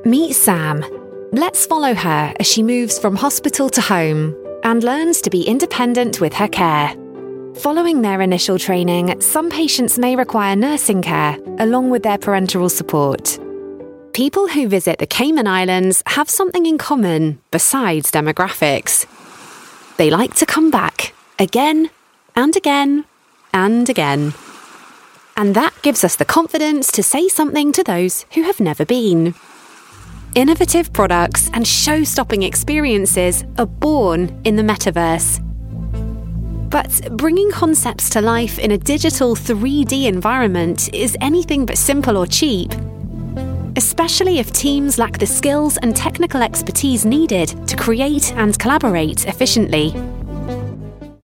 Meet Sam. Let's follow her as she moves from hospital to home and learns to be independent with her care. Following their initial training, some patients may require nursing care along with their parenteral support. People who visit the Cayman Islands have something in common besides demographics. They like to come back again and again and again. And that gives us the confidence to say something to those who have never been. Innovative products and show-stopping experiences are born in the metaverse. But bringing concepts to life in a digital 3D environment is anything but simple or cheap, especially if teams lack the skills and technical expertise needed to create and collaborate efficiently.